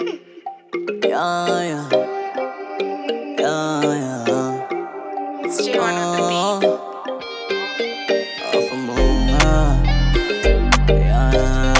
Yeah, yeah, yeah, yeah. It's J1 on the beat. Off a moon, yeah.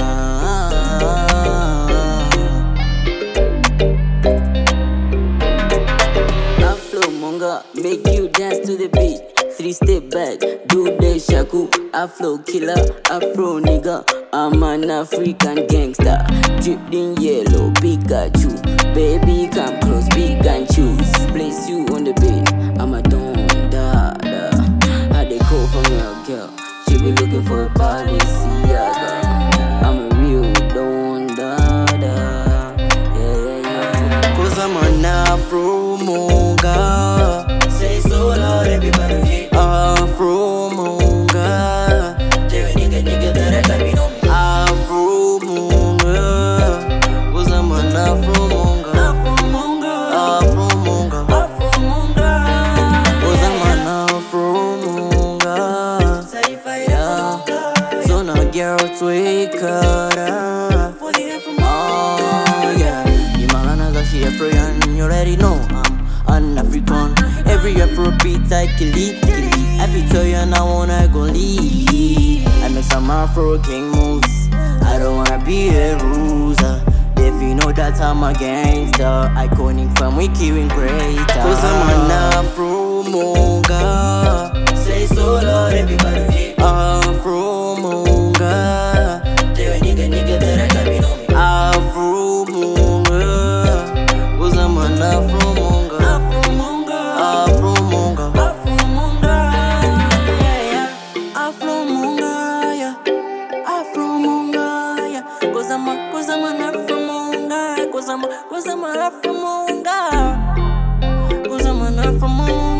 Afro monga, make you dance to the beat. 3-step back, do the shaku. Afro killer, Afro nigga. I'm an African gangster. Dripped in yellow, Pikachu. Baby, come close, big and choose. Place you on the bed. I'm a don da da. How they call from your girl? She be looking for a Balenciaga. I'm a real don da da. Yeah, yeah, yeah. Cause I'm an Afro monga. Say so loud, everybody hear. Afro monga. Tell a nigga that I know me. Afro monga. Cause I'm an Afro monga. Afro monga, Afro monga. Afro monga. Cause I'm an Afro monga. Certified Yeah. Afro monga. So now girls wake up. For the Afro Oh yeah, the Malanas are she Afroan, you already know I'm an African. Every Afrobeat I kill it. I feel tell you now wanna go leave. I make some Afro king moves. I don't wanna be a loser. If you know that I'm a gangster, iconic from Wiki and greater. Cause I'm an Afro monga. Say so loud, everybody hear. Afro monga. Tell a nigga that I know me. Afro monga. Cause I'm an Afro monga. Afro monga, Afro monga. Afro monga. Yeah, yeah. Afro monga, yeah. Afro monga, yeah. Cause I'm an Afro monga. Cause I'm an Afro monga. Cause I'm an Afro monga.